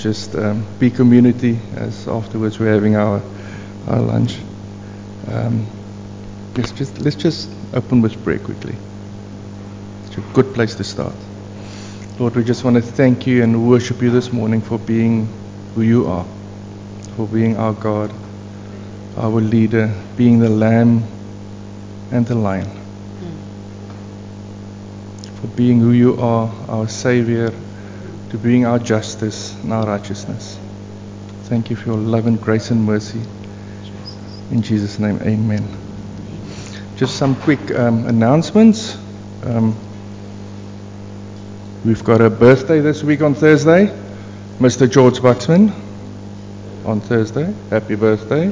just be community as afterwards we're having our lunch. Let's just open with prayer quickly. It's a good place to start. Lord, we just want to thank you and worship you this morning for being who you are, for being our God, our leader, being the Lamb and the Lion, for being who you are, our Savior, to being our justice and our righteousness. Thank you for your love and grace and mercy. In Jesus' name, amen. Just some quick announcements. We've got a birthday this week on Thursday. Mr. George Buxman on Thursday. Happy birthday.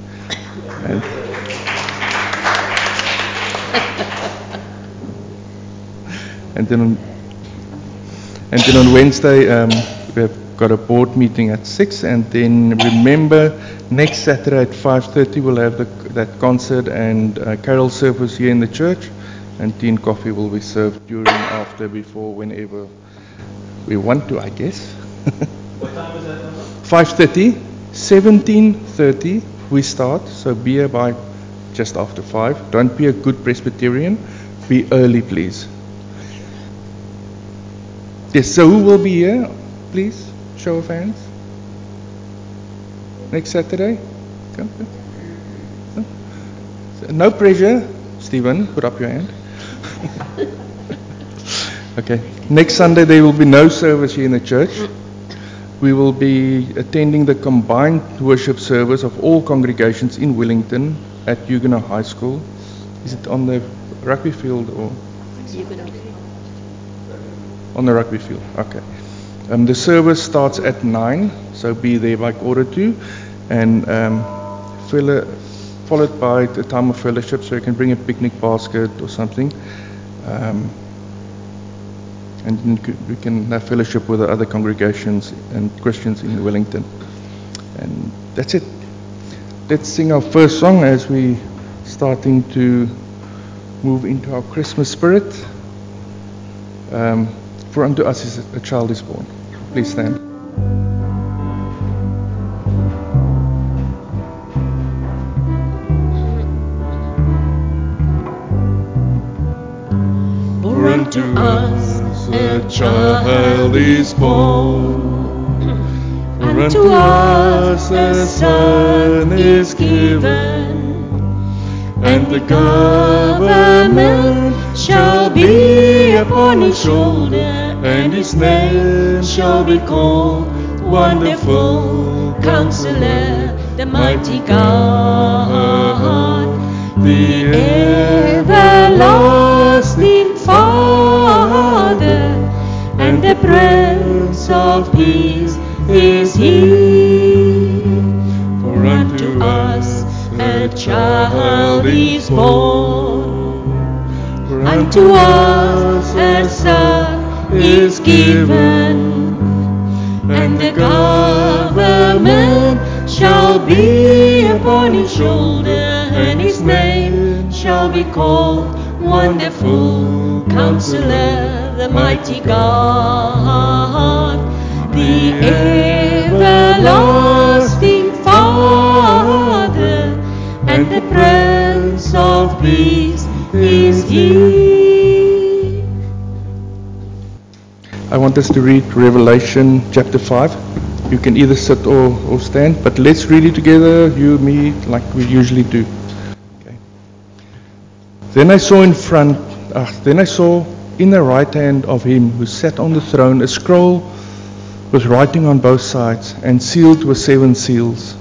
And then on Wednesday, we've got a board meeting at 6. And then remember, next Saturday at 5:30, we'll have that concert and carol service here in the church. And tea and coffee will be served during, after, before, whenever we want to, I guess. What time is that? 5:30, 17:30 we start. So be here by just after 5. Don't be a good Presbyterian. Be early, please. Yes, so who will be here? Please, show of hands. Next Saturday? Come. No pressure. Stephen, put up your hand. Okay. Next Sunday there will be no service here in the church. We will be attending the combined worship service of all congregations in Wellington at Huguenot High School. Is it on the rugby field or? On the rugby field. Okay. The service starts at 9, so be there by 2:15, and followed by a time of fellowship, so you can bring a picnic basket or something, and we can have fellowship with the other congregations and Christians in Wellington. And that's it. Let's sing our first song as we starting to move into our Christmas spirit. For unto us is a child is born. Please stand. For unto us a child is born. For unto us a son is given, and the government shall be upon his shoulder, and his name shall be called Wonderful Counselor, the Mighty God, the Everlasting Father, and the Prince of Peace is he. For unto us a child is born, for unto us a son is given, and the government shall be upon his shoulder, and his name shall be called Wonderful Counselor, the Mighty God, the Everlasting Father, and the Prince of Peace is he. I want us to read Revelation chapter 5. You can either sit or stand, but let's read it together, you, me, like we usually do. Okay. Then I saw in the right hand of him who sat on the throne a scroll with writing on both sides and sealed with 7 seals.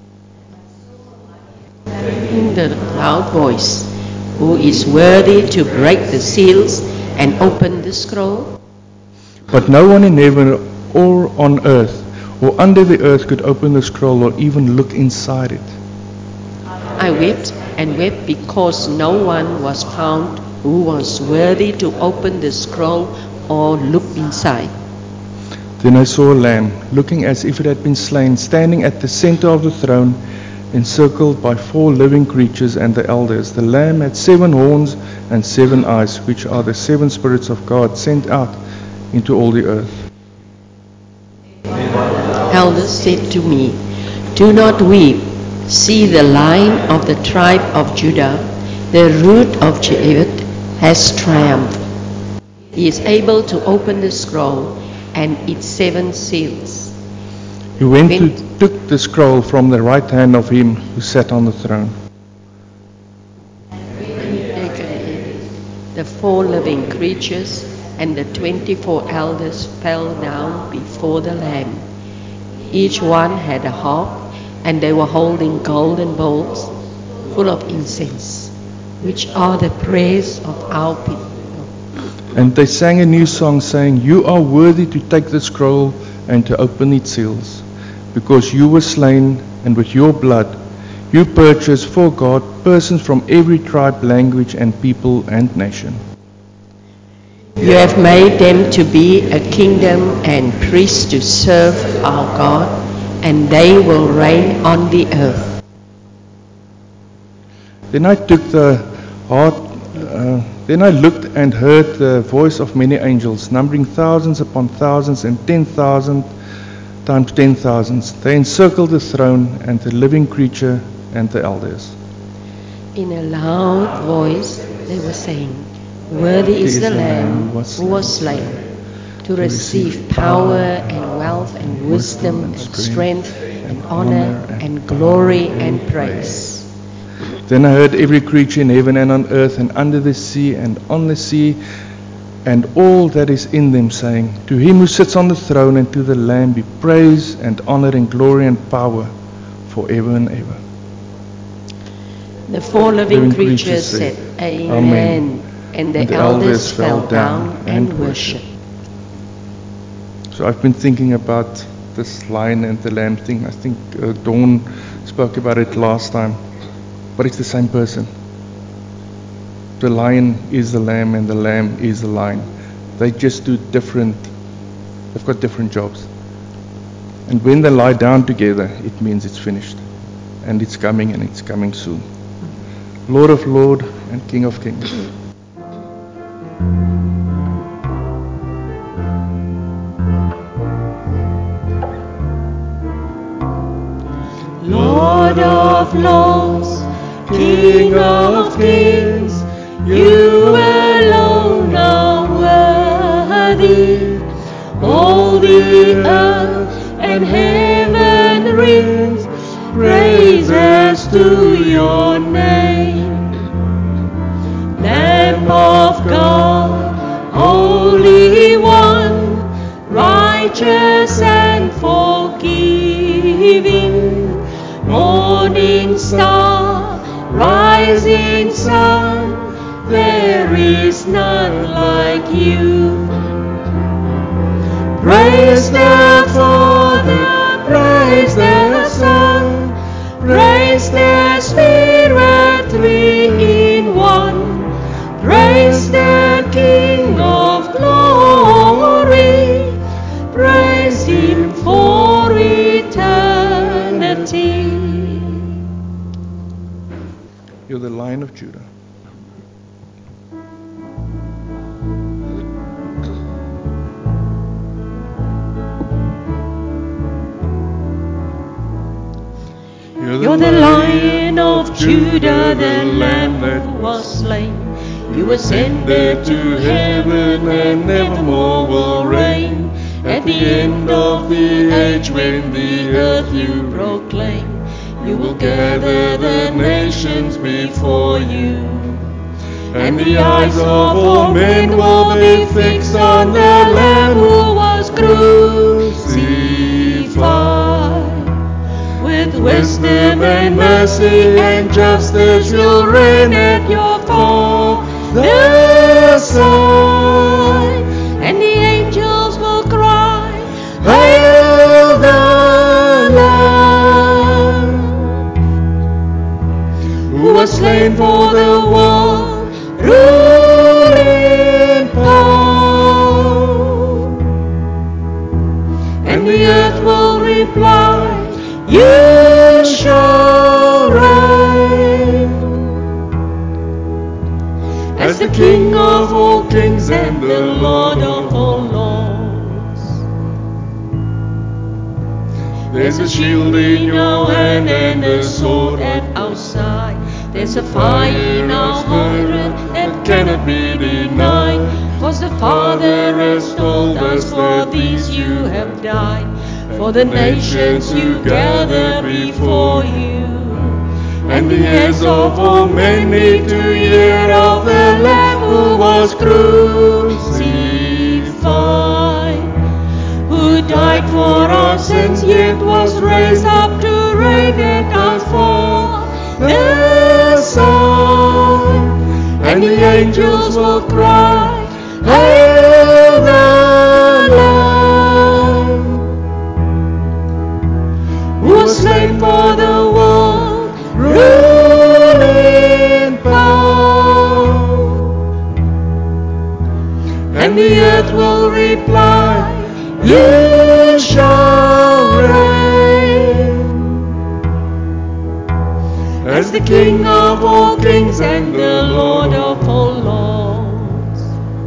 In the loud voice, who is worthy to break the seals and open the scroll? But no one in heaven or on earth or under the earth could open the scroll or even look inside it. I wept and wept because no one was found who was worthy to open the scroll or look inside. Then I saw a lamb, looking as if it had been slain, standing at the center of the throne, encircled by 4 living creatures and the elders. The lamb had 7 horns and 7 eyes, which are the 7 spirits of God sent out into all the earth. elders said to me, "Do not weep. See, the Lion of the tribe of Judah, the Root of David, has triumphed. He is able to open the scroll and its 7 seals." He went and took the scroll from the right hand of him who sat on the throne. The 4 living creatures and the 24 elders fell down before the Lamb. Each one had a harp, and they were holding golden bowls full of incense, which are the prayers of our people. And they sang a new song, saying, "You are worthy to take the scroll and to open its seals, because you were slain, and with your blood you purchased for God persons from every tribe, language, and people and nation. You have made them to be a kingdom and priests to serve our God, and they will reign on the earth." Then I took the heart. Then I looked and heard the voice of many angels, numbering thousands upon thousands and 10,000 times 10,000s. They encircled the throne and the living creature and the elders. In a loud voice they were saying, "Worthy is the Lamb who was slain to receive power and wealth and wisdom and strength and honor and glory and praise." Then I heard every creature in heaven and on earth and under the sea and on the sea and all that is in them, saying, "To him who sits on the throne and to the Lamb be praise and honor and glory and power forever and ever." The 4 living creatures said, "Amen." And the elders fell down and worshipped. So I've been thinking about this lion and the lamb thing. I think Dawn spoke about it last time. But it's the same person. The lion is the lamb and the lamb is the lion. They just do they've got different jobs. And when they lie down together, it means it's finished. And it's coming soon. Lord of Lords and King of Kings. Lord of Lords, King of Kings, you alone are worthy. All the earth and heaven rings praises to your name. Lamb of God, Holy One, righteous and forgiving, morning star, rising sun, there is none like you. Praise the Father, praise the Son, praise the Spirit, 3 in 1. Praise the King of glory, praise him for eternity. You're the Lion of Judah. You're the Lion of Judah, the Lamb that was slain. You ascended to heaven and nevermore will reign. At the end of the age, when the earth you proclaim, you will gather the nations before you. And the eyes of all men will be fixed on the Lamb who was crucified. With wisdom and mercy and justice you'll reign at your Father's side. And the angels will cry, Hail the Lamb, who was slain for the world, ruling power. And the earth will reply, You shall reign as the King of all kings and the Lord of all lords. There's a shield in your hand and a sword at our side. There's a fire in our heart that cannot be denied. 'Cause the Father has told us, for these you have died. For the nations you gather before you, and the ears of all men need to hear of the Lamb who was crucified, who died for our sins, yet was raised up to reign at our Father's side. And the angels will cry, Hail the Lamb, who was slain for the world, ruling power. And the earth will reply, You shall reign as the King of all kings and the Lord of all lords.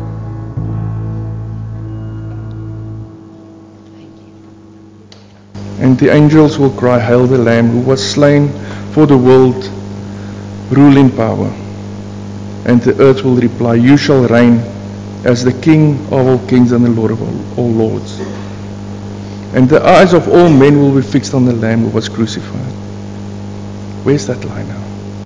And the angels will cry, Hail the Lamb who was slain for the world, rule in power. And the earth will reply, You shall reign as the King of all kings and the Lord of all lords. And the eyes of all men will be fixed on the Lamb who was crucified. Where's that line now?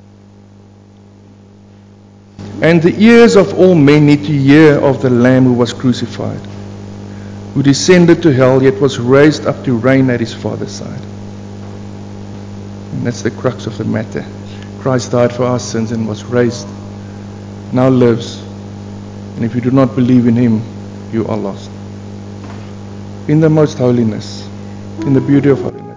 And the ears of all men need to hear of the Lamb who was crucified, who descended to hell, yet was raised up to reign at his Father's side. And that's the crux of the matter. Christ died for our sins and was raised, now lives. And if you do not believe in him, you are lost. In the most holiness, in the beauty of holiness.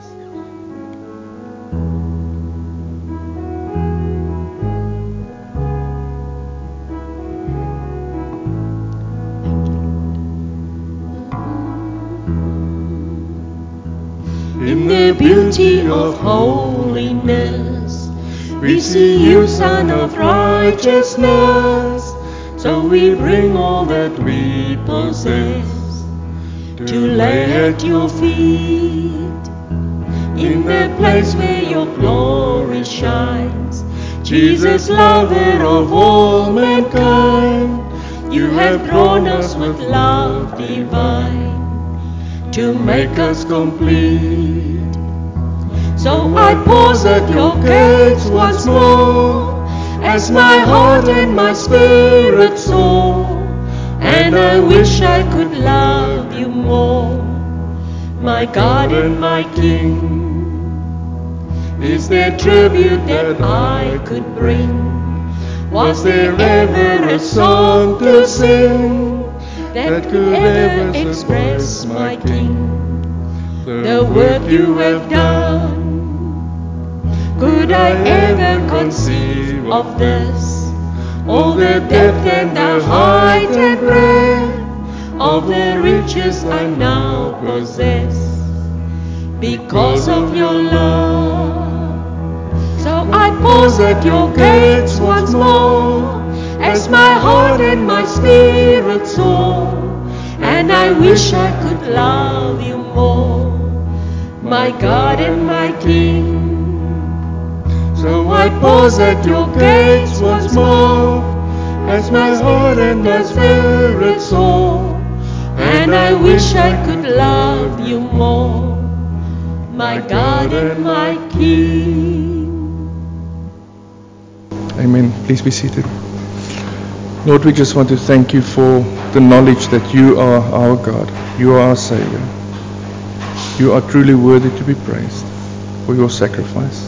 In the beauty of holiness, we see you, Son of righteousness. So we bring all that we possess to lay at your feet. In the place where your glory shines, Jesus, lover of all mankind, you have drawn us with love divine to make us complete. So I pause at your gates once more, as my heart and my spirit soar, and I wish I could love you more, my God and my King. Is there tribute that I could bring? Was there ever a song to sing that could ever express my King? The work you have done, could I ever conceive of this? All the depth and the height and breadth of the riches I now possess, because of your love. So I pause at your gates once more, as my heart and my spirit soar, and I wish I could love you more, my God and my King. So I pause at your gates once more, as my heart and my spirit soar, and I wish I could love you more, my God and my King. Amen. Please be seated. Lord, we just want to thank you for the knowledge that you are our God. You are our Savior. You are truly worthy to be praised for your sacrifice.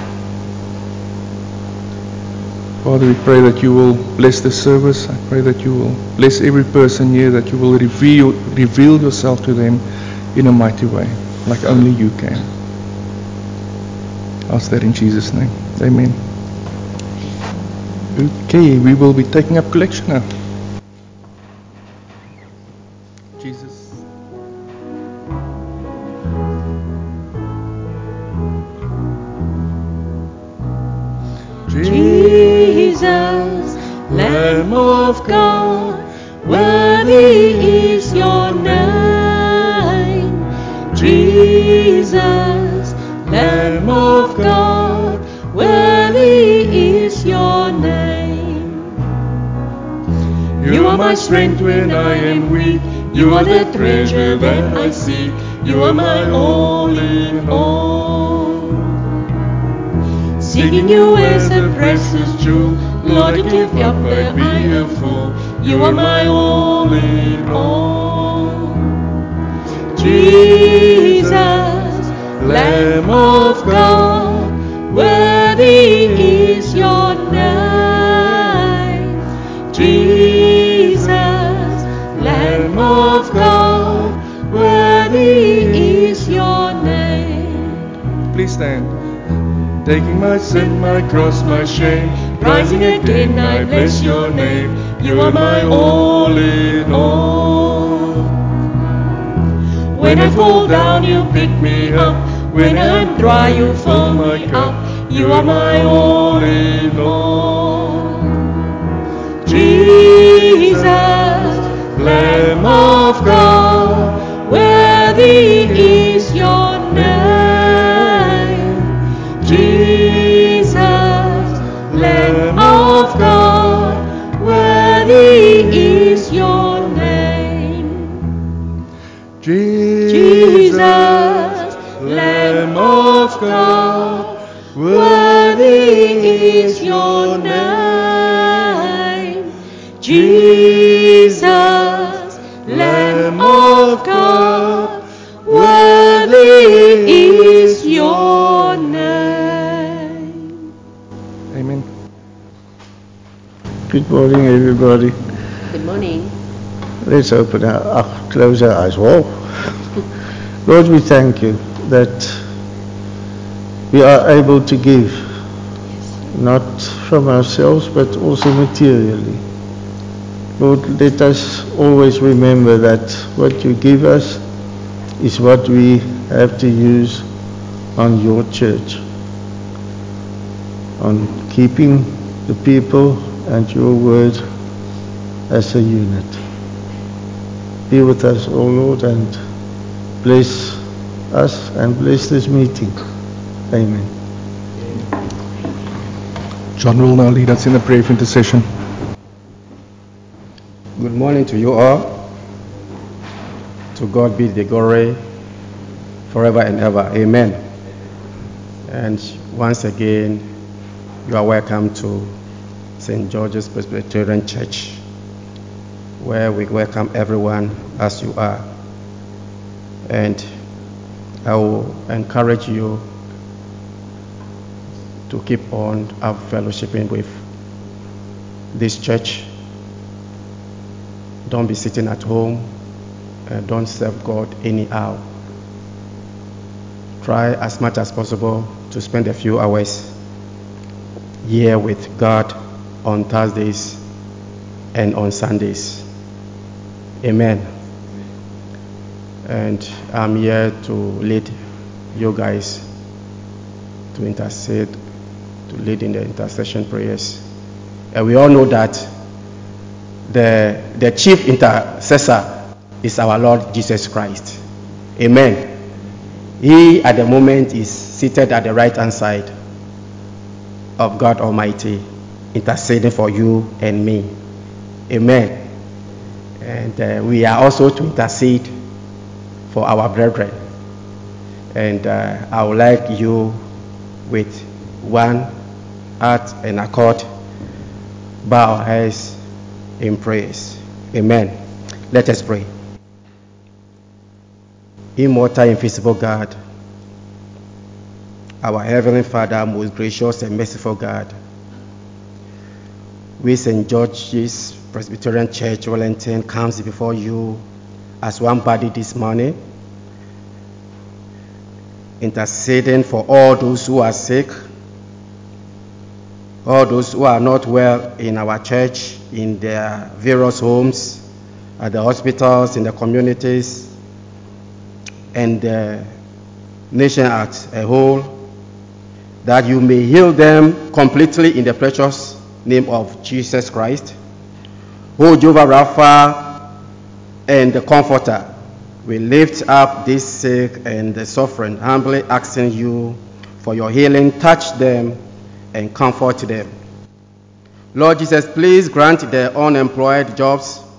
Father, we pray that you will bless this service. I pray that you will bless every person here, that you will reveal yourself to them in a mighty way, like only you can. I ask that in Jesus' name. Amen. Okay, we will be taking up collection now. Jesus. Jesus, Lamb of God, worthy is your name. Jesus, my strength when I am weak. You are the treasure that I seek. You are my all in all. Seeking you as a precious jewel, Lord, to give up I'd be a fool. You are my all in all. Jesus, Lamb of God, worthy is your name. Jesus, Lamb of God, worthy is your name. Please stand. Taking my sin, my cross, my shame, rising again, I bless your name. You are my all in all. When I fall down, you pick me up. When I'm dry, you fill me up. You are my all in all. Jesus, Lamb of God, worthy is your name. Jesus, Lamb of God, worthy is your name. Jesus, Lamb of God, worthy is your name. Jesus, Lamb of God, worthy is your name. Amen. Good morning, everybody. Good morning. Let's close our eyes. Whoa. Lord, we thank you that we are able to give, not from ourselves, but also materially. Lord, let us always remember that what you give us is what we have to use on your church, on keeping the people and your word as a unit. Be with us, O Lord, and bless us and bless this meeting. Amen. John will now lead us in a prayer of intercession. Good morning to you all. To God be the glory forever and ever. Amen. And once again, you are welcome to St. George's Presbyterian Church, where we welcome everyone as you are. And I will encourage you to keep on fellowshipping with this church. Don't be sitting at home and don't serve God anyhow. Try as much as possible to spend a few hours here with God on Thursdays and on Sundays. Amen. And I'm here to lead you guys to intercede, to lead in the intercession prayers. And we all know that the chief intercessor is our Lord Jesus Christ. Amen. He at the moment is seated at the right hand side of God Almighty, interceding for you and me. Amen. And we are also to intercede for our brethren. And I would like you with one heart and accord bow our heads in praise. Amen. Let us pray. Immortal, invisible God, our Heavenly Father, most gracious and merciful God, we St. George's Presbyterian Church, Wellington, comes before you as one body this morning, interceding for all those who are sick, all those who are not well in our church, in their various homes, at the hospitals, in the communities, and the nation as a whole, that you may heal them completely in the precious name of Jesus Christ. O Jehovah Rapha and the Comforter, we lift up this sick and the suffering, humbly asking you for your healing. Touch them and comfort them. Lord Jesus, please grant the unemployed jobs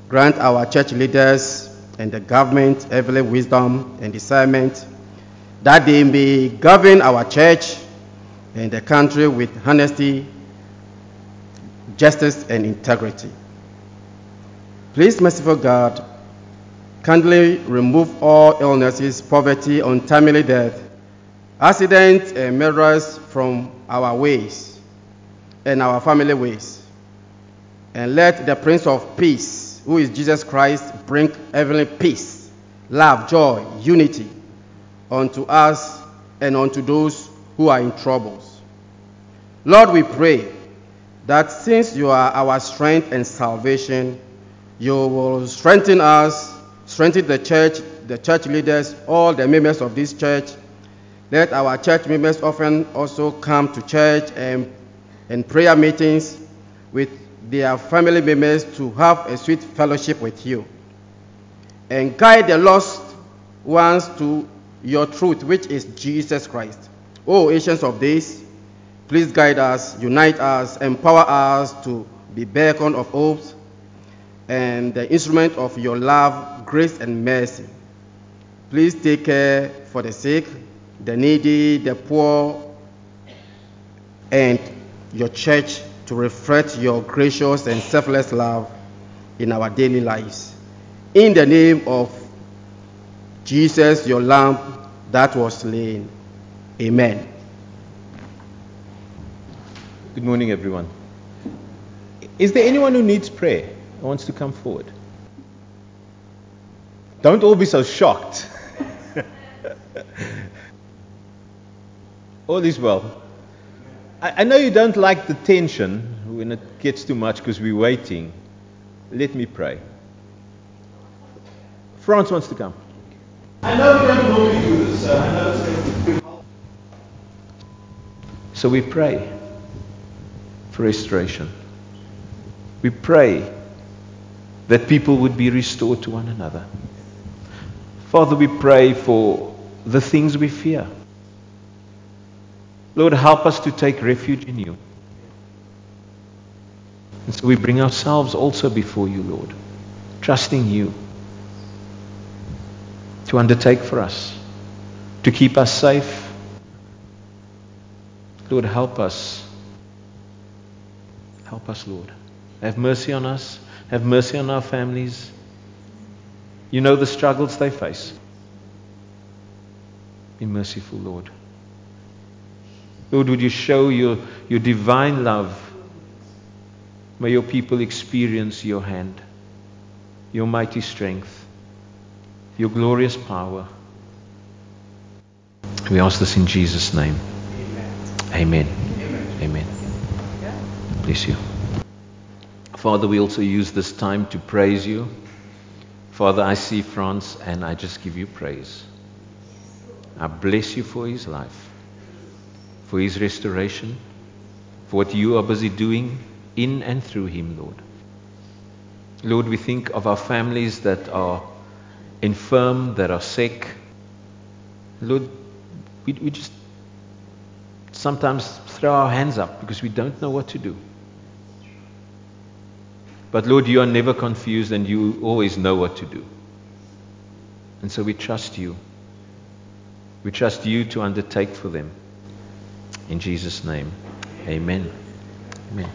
Grant our church leaders and the government heavenly wisdom and discernment, that they may govern our church and the country with honesty, justice, and integrity. Please, merciful God, kindly remove all illnesses, poverty, untimely death, accidents, and murders from our ways and our family ways. And let the Prince of Peace, who is Jesus Christ, bring heavenly peace, love, joy, unity unto us and unto those who are in troubles. Lord, we pray that since you are our strength and salvation, you will strengthen us, strengthen the church leaders, all the members of this church. Let our church members often also come to church and prayer meetings with their family members to have a sweet fellowship with you. And guide the lost ones to your truth, which is Jesus Christ. O Ancients of Days, please guide us, unite us, empower us to be beacon of hope and the instrument of your love, grace, and mercy. Please take care for the sick, the needy, the poor, and your church to reflect your gracious and selfless love in our daily lives. In the name of Jesus, your Lamb that was slain. Amen. Good morning, everyone. Is there anyone who needs prayer or wants to come forward? Don't all be so shocked. All is well. I know you don't like the tension when it gets too much because we're waiting. Let me pray. France wants to come. I know we don't normally do this, so I know it's going to be helpful. So we pray for restoration. We pray that people would be restored to one another. Father, we pray for the things we fear. Lord, help us to take refuge in you. And so we bring ourselves also before you, Lord, trusting you to undertake for us, to keep us safe. Lord, help us. Help us, Lord. Have mercy on us. Have mercy on our families. You know the struggles they face. Be merciful, Lord. Lord, would you show your divine love? May your people experience your hand, your mighty strength, your glorious power. We ask this in Jesus' name. Amen. Amen. Amen. Bless you. Father, we also use this time to praise you. Father, I see France and I just give you praise. I bless you for his life, for his restoration, for what you are busy doing in and through him, Lord. Lord, we think of our families that are infirm, that are sick. Lord, we just sometimes throw our hands up because we don't know what to do. But Lord, you are never confused and you always know what to do. And so we trust you. We trust you to undertake for them. In Jesus' name, amen. Amen.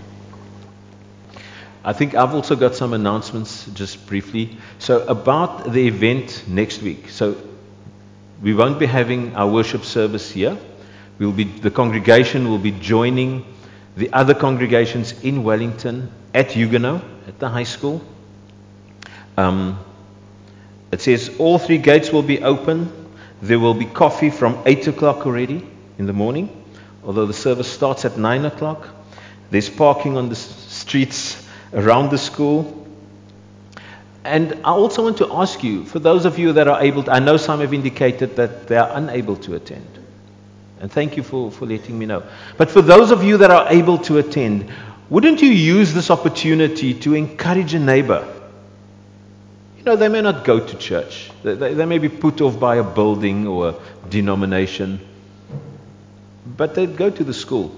I think I've also got some announcements just briefly. So about the event next week. So we won't be having our worship service here. The congregation will be joining the other congregations in Wellington at Huguenot, at the high school. It says all 3 gates will be open. There will be coffee from 8 o'clock already in the morning, although the service starts at 9 o'clock. There's parking on the streets around the school. And I also want to ask you, for those of you that are able to, I know some have indicated that they are unable to attend. And thank you for letting me know. But for those of you that are able to attend, wouldn't you use this opportunity to encourage a neighbor? You know, they may not go to church. They may be put off by a building or a denomination. But they go to the school.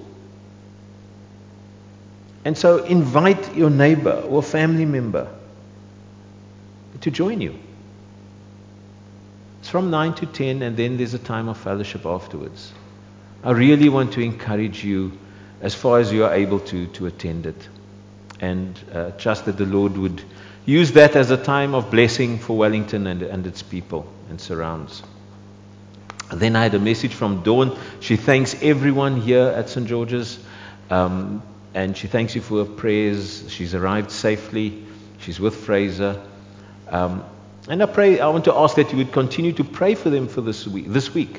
And so invite your neighbor or family member to join you. It's from 9 to 10, and then there's a time of fellowship afterwards. I really want to encourage you as far as you are able to attend it, and trust that the Lord would use that as a time of blessing for Wellington and its people and surrounds. And then I had a message from Dawn. She thanks everyone here at St. George's, and she thanks you for her prayers. She's arrived safely. She's with Fraser. And I want to ask that you would continue to pray for them for this week.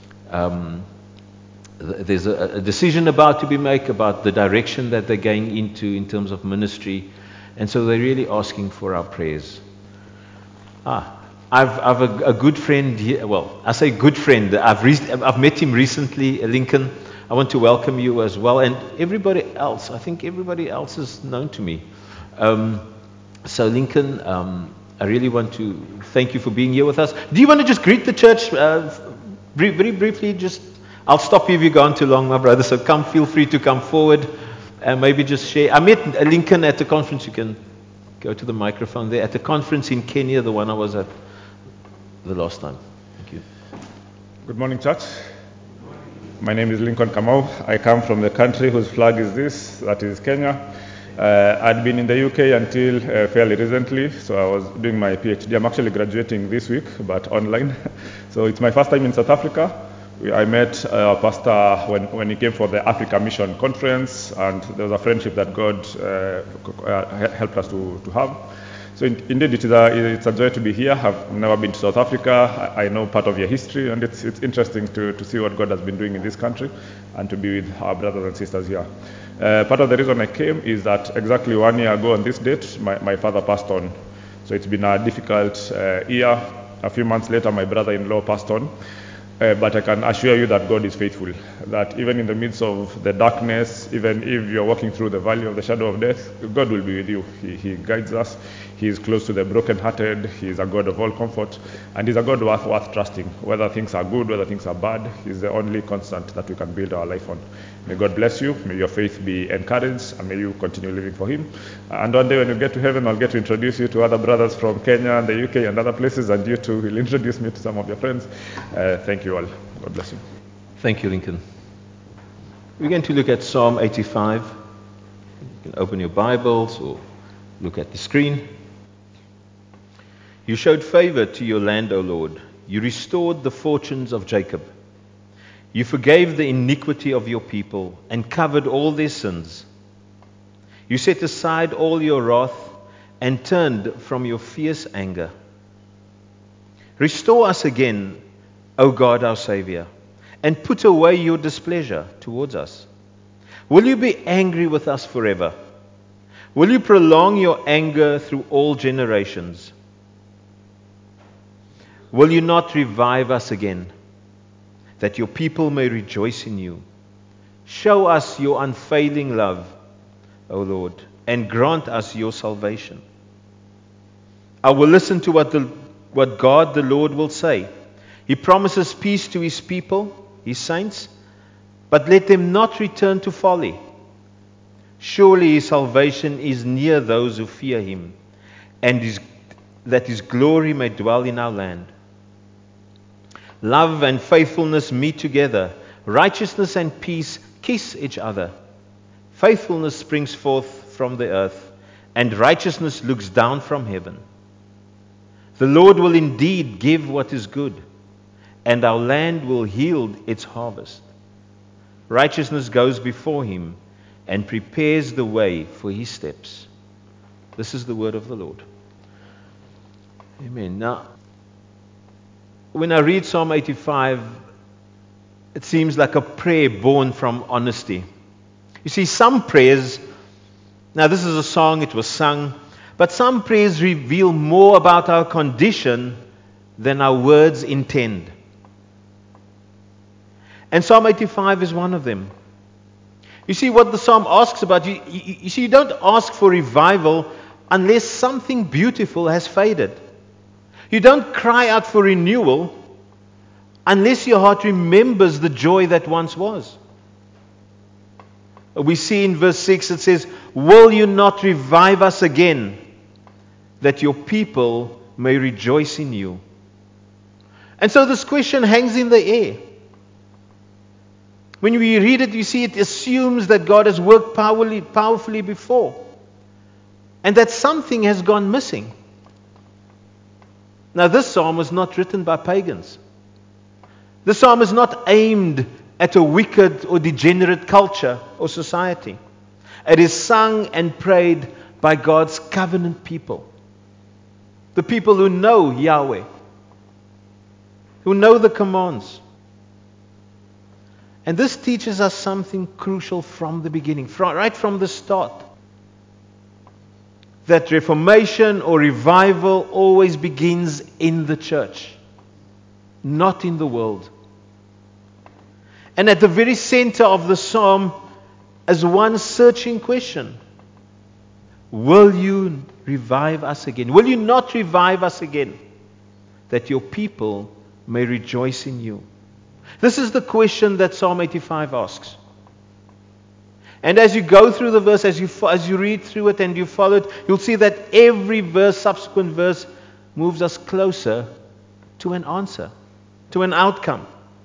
There's a decision about to be made about the direction that they're going into in terms of ministry, and so they're really asking for our prayers. I've a good friend here. Well, I say good friend. I've met him recently, Lincoln. I want to welcome you as well, and everybody else. I think everybody else is known to me. So Lincoln, I really want to thank you for being here with us. Do you want to just greet the church very briefly? I'll stop you if you've gone too long, my brother. So feel free to come forward and maybe just share. I met Lincoln at the conference. You can go to the microphone there. At the conference in Kenya, the one I was at the last time. Thank you. Good morning, church. My name is Lincoln Kamau. I come from the country whose flag is this, that is Kenya. I'd been in the UK until fairly recently, so I was doing my PhD. I'm actually graduating this week, but online. So it's my first time in South Africa. I met our pastor when he came for the Africa Mission Conference, and there was a friendship that God helped us to have. So indeed, it's a joy to be here. I've never been to South Africa. I know part of your history, and it's interesting to see what God has been doing in this country and to be with our brothers and sisters here. Part of the reason I came is that exactly 1 year ago on this date, my father passed on. So it's been a difficult year. A few months later, my brother-in-law passed on. But I can assure you that God is faithful, that even in the midst of the darkness, even if you're walking through the valley of the shadow of death, God will be with you. He guides us. He is close to the brokenhearted. He is a God of all comfort. And He's a God worth trusting. Whether things are good, whether things are bad, He's the only constant that we can build our life on. May God bless you. May your faith be encouraged, and may you continue living for Him. And one day when you get to heaven, I'll get to introduce you to other brothers from Kenya and the UK and other places, and you too will introduce me to some of your friends. Thank you all. God bless you. Thank you, Lincoln. We're going to look at Psalm 85. You can open your Bibles or look at the screen. You showed favor to your land, O Lord. You restored the fortunes of Jacob. You forgave the iniquity of your people and covered all their sins. You set aside all your wrath and turned from your fierce anger. Restore us again, O God our Savior, and put away your displeasure towards us. Will you be angry with us forever? Will you prolong your anger through all generations? Will you not revive us again, that your people may rejoice in you? Show us your unfailing love, O Lord, and grant us your salvation. I will listen to what God the Lord will say. He promises peace to His people, His saints, but let them not return to folly. Surely His salvation is near those who fear Him, and that His glory may dwell in our land. Love and faithfulness meet together. Righteousness and peace kiss each other. Faithfulness springs forth from the earth, and righteousness looks down from heaven. The Lord will indeed give what is good, and our land will yield its harvest. Righteousness goes before Him and prepares the way for His steps. This is the word of the Lord. Amen. Now, when I read Psalm 85, it seems like a prayer born from honesty. You see, some prayers, now this is a song, it was sung, but some prayers reveal more about our condition than our words intend. And Psalm 85 is one of them. You see, what the psalm asks about, you see, you don't ask for revival unless something beautiful has faded. You don't cry out for renewal unless your heart remembers the joy that once was. We see in verse 6, it says, will you not revive us again, that your people may rejoice in you. And so this question hangs in the air. When we read it, you see it assumes that God has worked powerfully before, and that something has gone missing. Now, this psalm was not written by pagans. This psalm is not aimed at a wicked or degenerate culture or society. It is sung and prayed by God's covenant people. The people who know Yahweh, who know the commands. And this teaches us something crucial from the beginning, right from the start. That reformation or revival always begins in the church, not in the world. And at the very center of the psalm is one searching question. Will you revive us again? Will you not revive us again? That your people may rejoice in you. This is the question that Psalm 85 asks. And as you go through the verse, as you read through it and you follow it, you'll see that every verse, subsequent verse, moves us closer to an answer, to an outcome.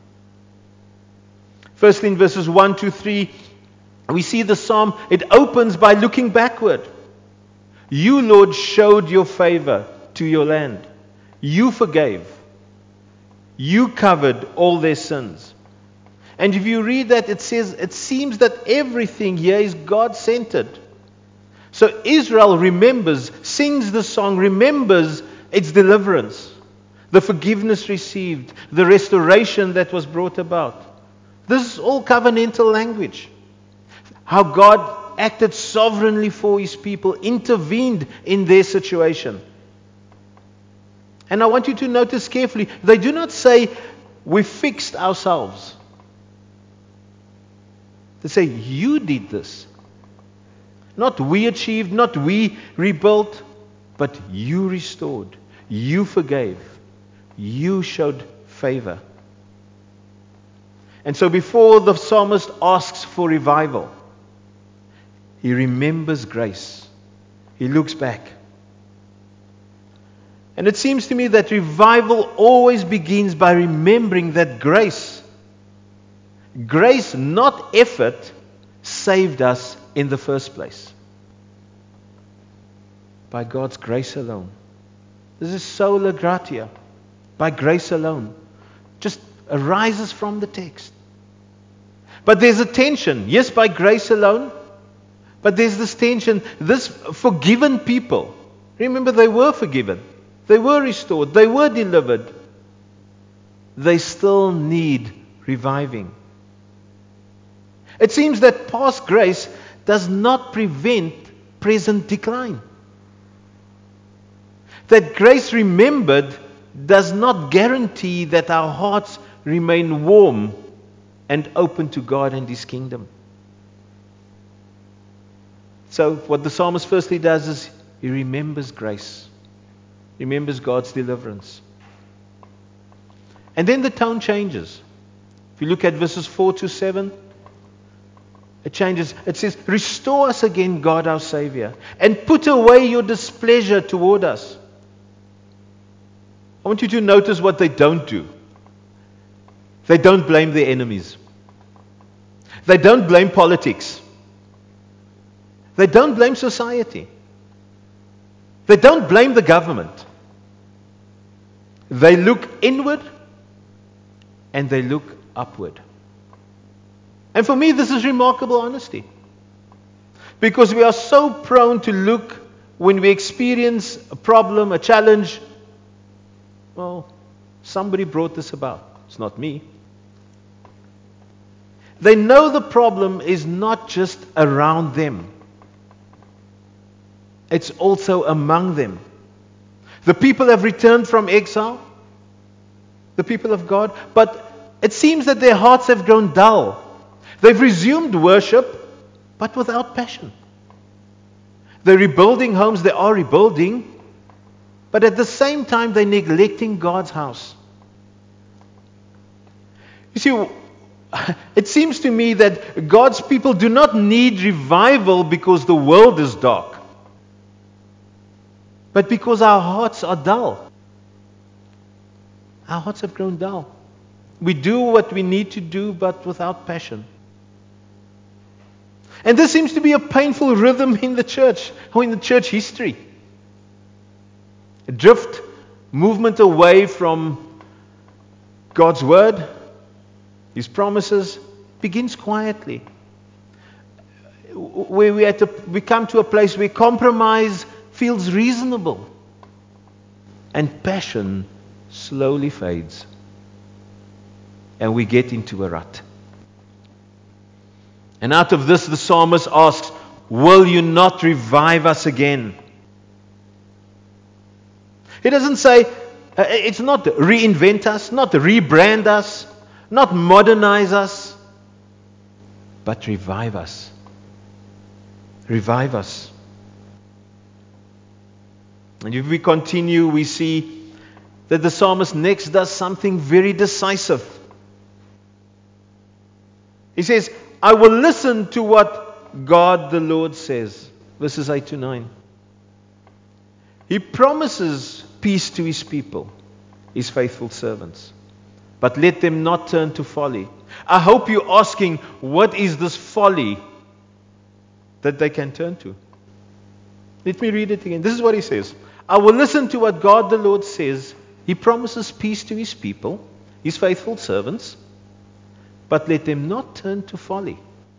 Firstly, in verses 1 to 3, we see the psalm, it opens by looking backward. You, Lord, showed your favor to your land. You forgave. You covered all their sins. And if you read that, it says, it seems that everything here is God-centered. So Israel remembers, sings the song, remembers its deliverance, the forgiveness received, the restoration that was brought about. This is all covenantal language. How God acted sovereignly for His people, intervened in their situation. And I want you to notice carefully, they do not say, we fixed ourselves. They say, you did this. Not we achieved, not we rebuilt, but you restored. You forgave. You showed favor. And so before the psalmist asks for revival, he remembers grace. He looks back. And it seems to me that revival always begins by remembering that grace, not effort, saved us in the first place. By God's grace alone. This is sola gratia. By grace alone. Just arises from the text. But there's a tension. Yes, by grace alone. But there's this tension. This forgiven people. Remember, they were forgiven. They were restored. They were delivered. They still need reviving. It seems that past grace does not prevent present decline. That grace remembered does not guarantee that our hearts remain warm and open to God and His kingdom. So what the psalmist firstly does is he remembers grace. Remembers God's deliverance. And then the tone changes. If you look at verses 4 to 7, it changes. It says, restore us again, God our Savior, and put away your displeasure toward us. I want you to notice what they don't do. They don't blame their enemies. They don't blame politics. They don't blame society. They don't blame the government. They look inward and they look upward. And for me, this is remarkable honesty. Because we are so prone to look when we experience a problem, a challenge. Well, somebody brought this about. It's not me. They know the problem is not just around them. It's also among them. The people have returned from exile, the people of God, but it seems that their hearts have grown dull. They've resumed worship, but without passion. They're rebuilding homes, they are rebuilding, but at the same time they're neglecting God's house. You see, it seems to me that God's people do not need revival because the world is dark. but because our hearts are dull. Our hearts have grown dull. We do what we need to do, but without passion. And this seems to be a painful rhythm in the church, or in the church history. A drift, movement away from God's word, His promises, begins quietly. Where we come to a place where compromise feels reasonable, and passion slowly fades, and we get into a rut. And out of this, the psalmist asks, will you not revive us again? He doesn't say, it's not reinvent us, not rebrand us, not modernize us, but revive us. Revive us. And if we continue, we see that the psalmist next does something very decisive. He says, I will listen to what God the Lord says. Verses 8 to 9. He promises peace to His people, His faithful servants. But let them not turn to folly. I hope you're asking, what is this folly that they can turn to? Let me read it again. This is what he says. I will listen to what God the Lord says. He promises peace to His people, His faithful servants. But let them not turn to folly.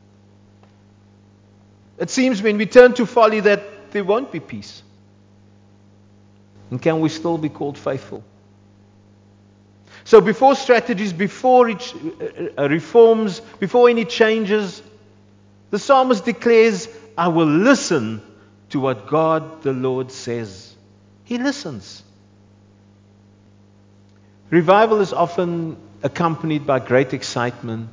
It seems when we turn to folly that there won't be peace. And can we still be called faithful? So before strategies, before reforms, before any changes, the psalmist declares, I will listen to what God the Lord says. He listens. Revival is often accompanied by great excitement.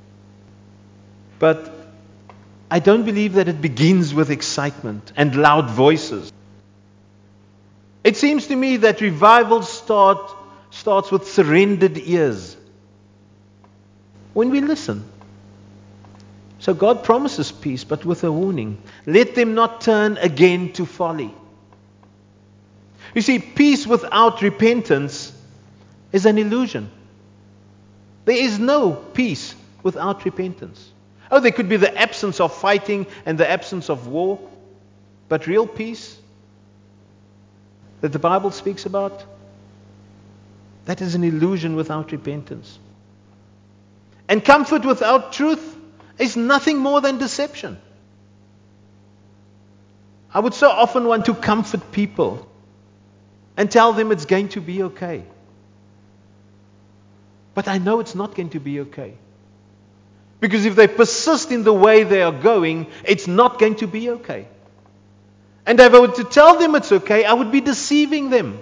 But I don't believe that it begins with excitement and loud voices. It seems to me that revival starts with surrendered ears. When we listen. So God promises peace, but with a warning. Let them not turn again to folly. You see, peace without repentance is an illusion. There is no peace without repentance. Oh, there could be the absence of fighting and the absence of war. But real peace that the Bible speaks about, that is an illusion without repentance. And comfort without truth is nothing more than deception. I would so often want to comfort people and tell them it's going to be okay. But I know it's not going to be okay. Because if they persist in the way they are going, it's not going to be okay. And if I were to tell them it's okay, I would be deceiving them.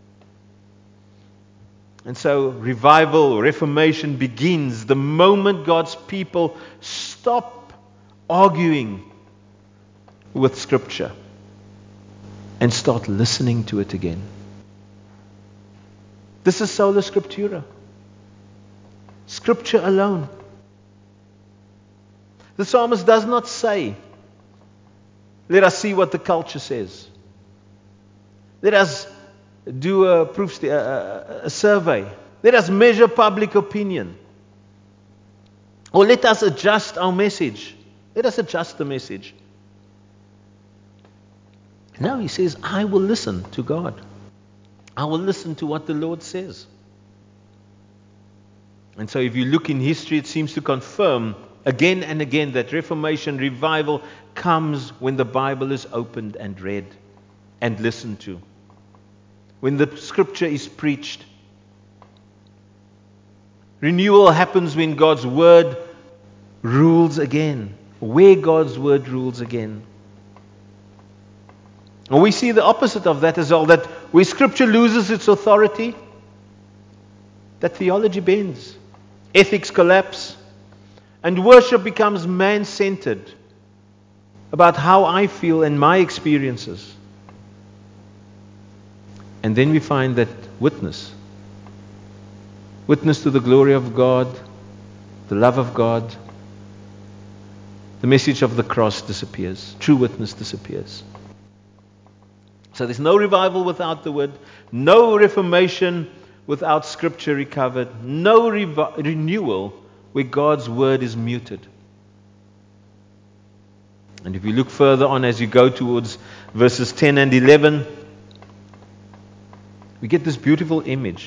And so revival or reformation begins the moment God's people stop arguing with Scripture and start listening to it again. This is sola scriptura. Scripture alone. The psalmist does not say, let us see what the culture says. Let us do a survey. Let us measure public opinion. Or let us adjust our message. Let us adjust the message. No, he says, I will listen to God. I will listen to what the Lord says. And so if you look in history, it seems to confirm again and again that Reformation, revival comes when the Bible is opened and read and listened to. When the Scripture is preached. Renewal happens when God's Word rules again. Where God's Word rules again. And we see the opposite of that as well, that where Scripture loses its authority, that theology bends, ethics collapse, and worship becomes man-centered about how I feel and my experiences. And then we find that witness to the glory of God, the love of God, the message of the cross disappears. True witness disappears. So there's no revival without the Word, no reformation without Scripture recovered, no renewal where God's Word is muted. And if you look further on as you go towards verses 10 and 11, we get this beautiful image.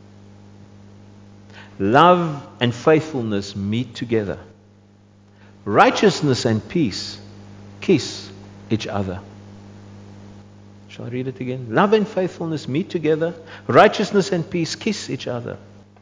Love and faithfulness meet together. Righteousness and peace kiss each other. Shall I read it again? Love and faithfulness meet together. Righteousness and peace kiss each other.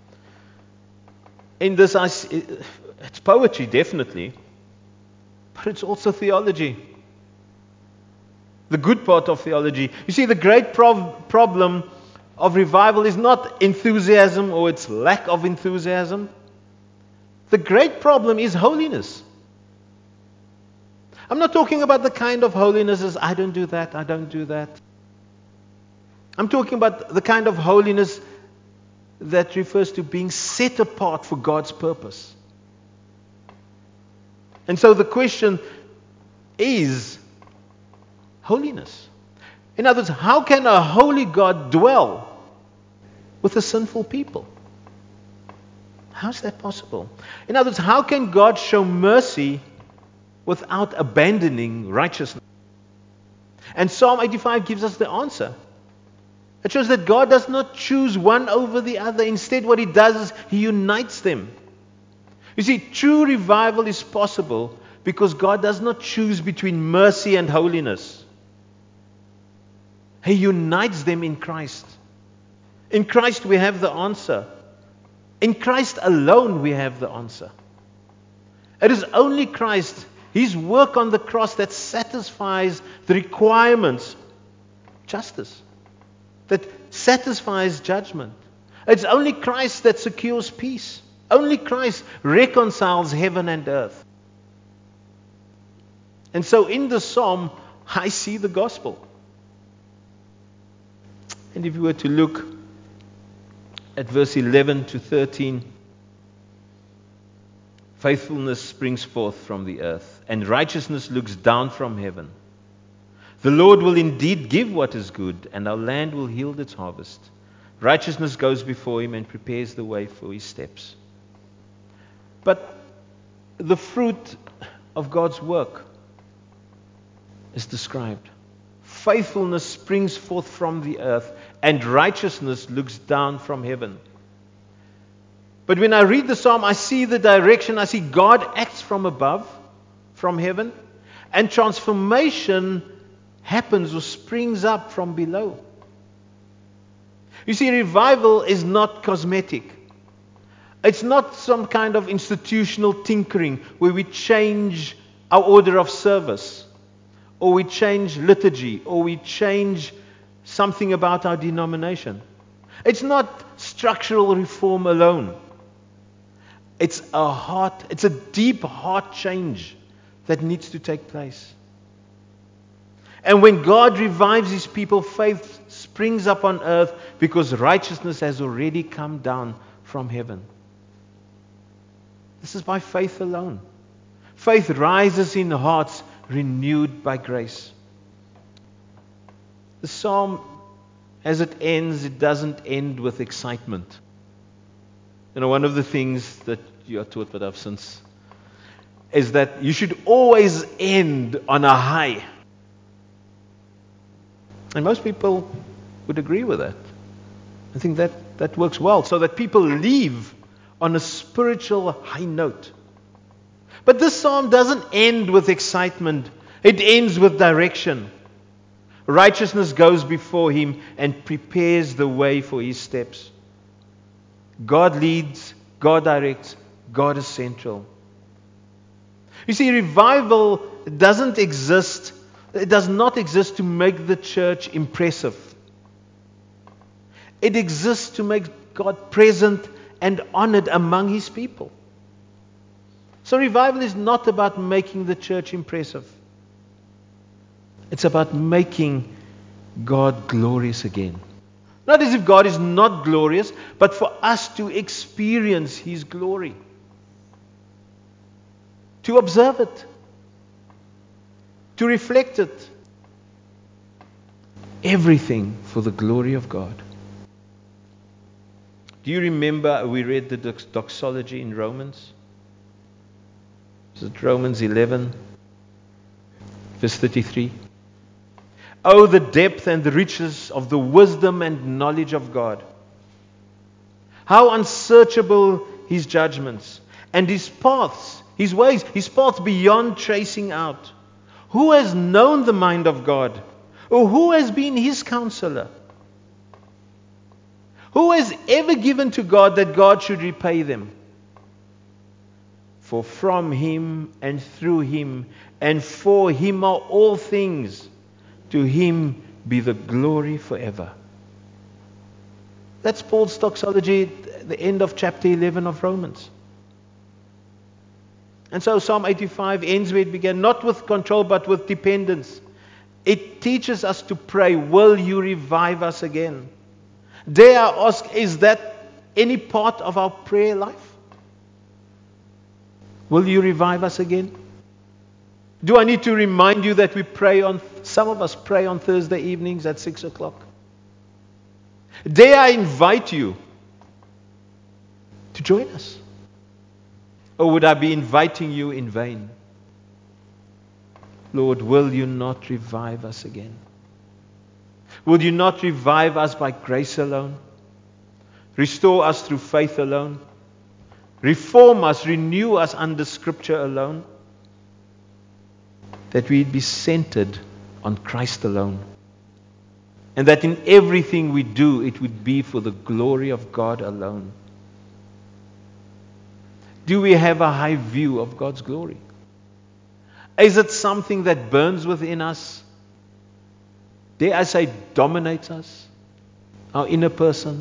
In this, it's poetry, definitely, but it's also theology. The good part of theology. You see, the great problem of revival is not enthusiasm or its lack of enthusiasm. The great problem is holiness. I'm not talking about the kind of holiness as I don't do that, I don't do that. I'm talking about the kind of holiness that refers to being set apart for God's purpose. And so the question is holiness. In other words, how can a holy God dwell with a sinful people? How's that possible? In other words, how can God show mercy without abandoning righteousness? And Psalm 85 gives us the answer. It shows that God does not choose one over the other. Instead, what He does is He unites them. You see, true revival is possible because God does not choose between mercy and holiness. He unites them in Christ. In Christ we have the answer. In Christ alone we have the answer. It is only Christ, His work on the cross, that satisfies the requirements, justice, that satisfies judgment. It's only Christ that secures peace. Only Christ reconciles heaven and earth. And so in the psalm, I see the gospel. And if you were to look at verse 11 to 13, faithfulness springs forth from the earth, and righteousness looks down from heaven. The Lord will indeed give what is good, and our land will yield its harvest. Righteousness goes before Him and prepares the way for His steps. But the fruit of God's work is described. Faithfulness springs forth from the earth, and righteousness looks down from heaven. But when I read the psalm, I see the direction. I see God acts from above, from heaven, and transformation happens or springs up from below. You see, revival is not cosmetic. It's not some kind of institutional tinkering where we change our order of service, or we change liturgy, or we change something about our denomination. It's not structural reform alone. It's a deep heart change that needs to take place. And when God revives His people, faith springs up on earth because righteousness has already come down from heaven. This is by faith alone. Faith rises in hearts renewed by grace. The psalm, as it ends, it doesn't end with excitement. You know, one of the things that you are taught, but I've since, is that you should always end on a high. And most people would agree with that. I think that works well, so that people leave on a spiritual high note. But this psalm doesn't end with excitement. It ends with direction. Righteousness goes before Him and prepares the way for His steps. God leads, God directs, God is central. You see, revival doesn't exist. It does not exist to make the church impressive. It exists to make God present and honored among His people. So revival is not about making the church impressive. It's about making God glorious again. Not as if God is not glorious, but for us to experience His glory. To observe it. To reflect it. Everything for the glory of God. Do you remember we read the doxology in Romans? Is it Romans 11, verse 33? Oh, the depth and the riches of the wisdom and knowledge of God. How unsearchable His judgments and His paths, His ways, His paths beyond tracing out. Who has known the mind of God? Or who has been His counselor? Who has ever given to God that God should repay them? For from Him and through Him and for Him are all things. To Him be the glory forever. That's Paul's doxology at the end of chapter 11 of Romans. And so Psalm 85 ends where it began, not with control but with dependence. It teaches us to pray, will you revive us again? Dare I ask, is that any part of our prayer life? Will you revive us again? Do I need to remind you that we pray some of us pray on Thursday evenings at 6 o'clock? Dare I invite you to join us? Or would I be inviting you in vain? Lord, will you not revive us again? Will you not revive us by grace alone? Restore us through faith alone? Reform us, renew us under Scripture alone? That we'd be centered on Christ alone. And that in everything we do, it would be for the glory of God alone. Do we have a high view of God's glory? Is it something that burns within us? Dare I say, dominates us? Our inner person?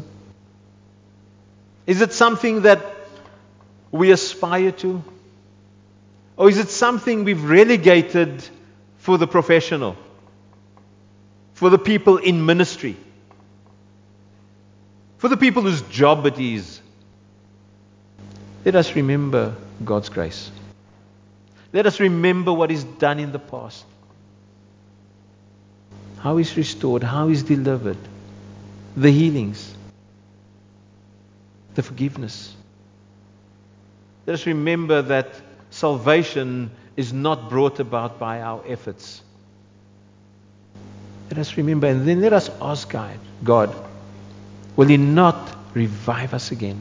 Is it something that we aspire to? Or is it something we've relegated for the professional? For the people in ministry? For the people whose job it is? Let us remember God's grace. Let us remember what He's done in the past. How He's restored, how He's delivered, the healings, the forgiveness. Let us remember that salvation is not brought about by our efforts. Let us remember, and then let us ask God, will He not revive us again?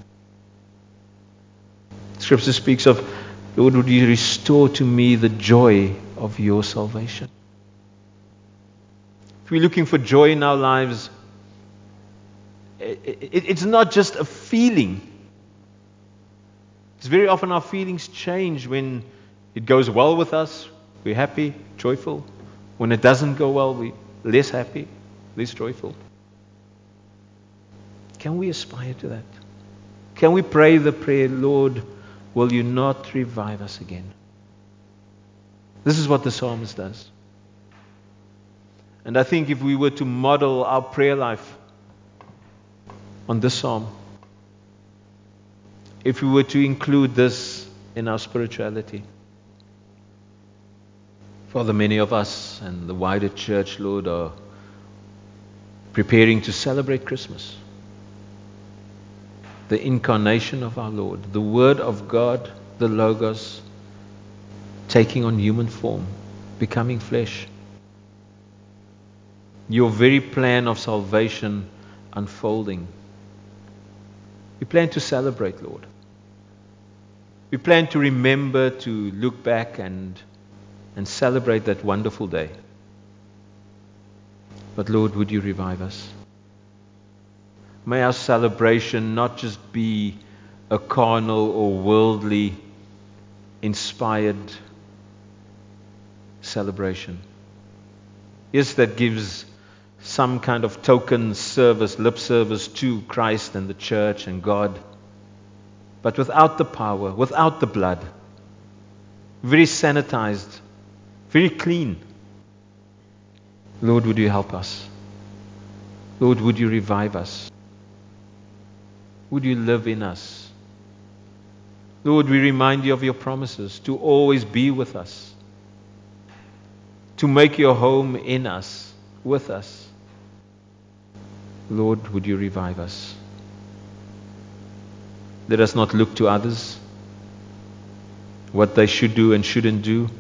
Scripture speaks of, Lord, would you restore to me the joy of your salvation? If we're looking for joy in our lives, it's not just a feeling. It's very often our feelings change when it goes well with us. We're happy, joyful. When it doesn't go well, we're less happy, less joyful. Can we aspire to that? Can we pray the prayer, Lord, will you not revive us again? This is what the psalmist does. And I think if we were to model our prayer life on this psalm, if we were to include this in our spirituality, Father, many of us and the wider church, Lord, are preparing to celebrate Christmas. The incarnation of our Lord, the Word of God, the Logos, taking on human form, becoming flesh. Your very plan of salvation unfolding. We plan to celebrate, Lord. We plan to remember, to look back and celebrate that wonderful day. But Lord, would you revive us? May our celebration not just be a carnal or worldly inspired celebration. Yes, that gives some kind of token service, lip service to Christ and the church and God, but without the power, without the blood. Very sanitized, very clean. Lord, would you help us? Lord, would you revive us? Would you live in us? Lord, we remind you of your promises to always be with us, to make your home in us, with us. Lord, would you revive us? Let us not look to others, what they should do and shouldn't do.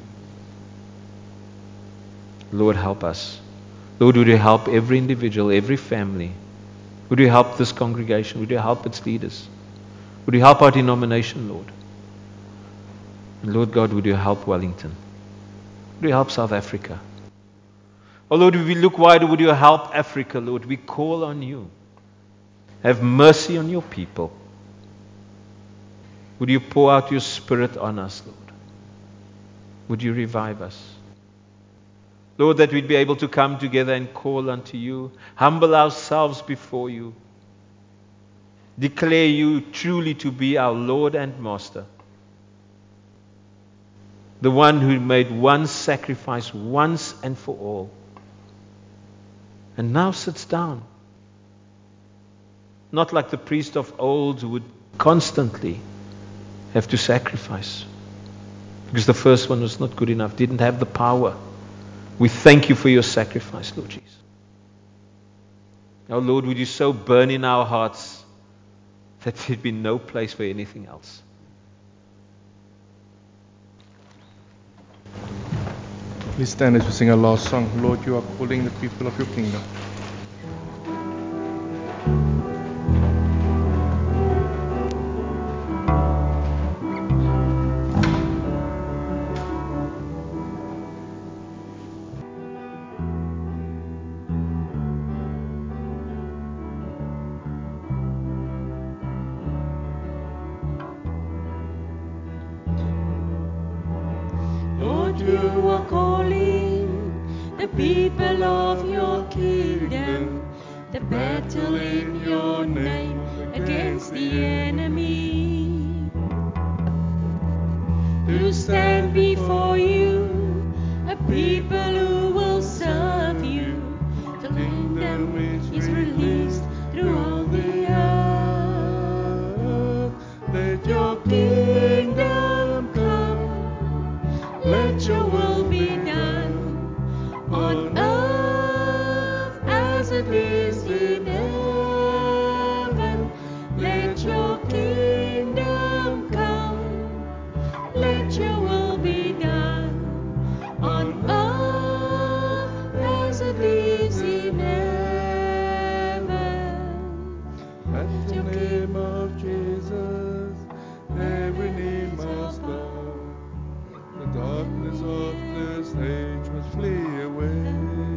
Lord, help us. Lord, would you help every individual, every family? Would you help this congregation? Would you help its leaders? Would you help our denomination, Lord? And Lord God, would you help Wellington? Would you help South Africa? Oh Lord, if we look wider, would you help Africa, Lord? We call on you. Have mercy on your people. Would you pour out your Spirit on us, Lord? Would you revive us? Lord, that we'd be able to come together and call unto you, humble ourselves before you, declare you truly to be our Lord and Master, the one who made one sacrifice once and for all, and now sits down, not like the priest of old who would constantly have to sacrifice, because the first one was not good enough, didn't have the power. We thank you for your sacrifice, Lord Jesus. Oh Lord, would you so burn in our hearts that there'd be no place for anything else. Please stand as we sing our last song. Lord, you are calling the people of your kingdom. Lord, you are calling the people of your kingdom, the battle in your name against the enemy. To stand before you, a people who will serve you. The kingdom is released throughout the earth. Let your kingdom come. Let your will be done on earth as it is in heaven. Let your kingdom come. Let your will be done on earth as it is in heaven. At the name of Jesus, every knee must bow. The darkness of this age must flee away.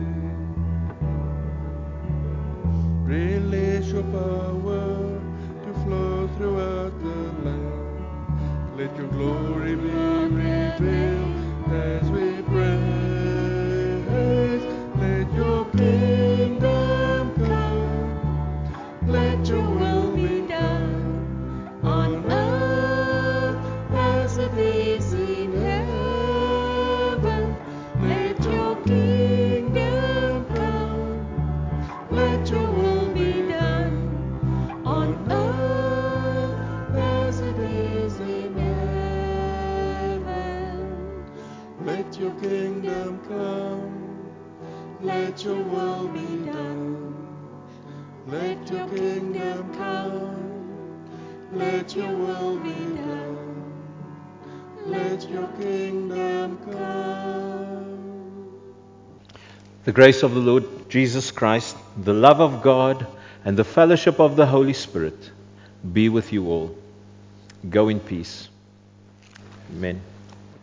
Release your power to flow throughout the land. Let your glory be revealed as we praise. Let your kingdom come. Let your will be done on earth as it is in heaven. Let your kingdom come. Let your will be done on earth as it is in heaven. Let your kingdom come. Let your will be done. Let your kingdom come. Let your will be done. Let your kingdom come. The grace of the Lord Jesus Christ, the love of God, and the fellowship of the Holy Spirit be with you all. Go in peace. Amen.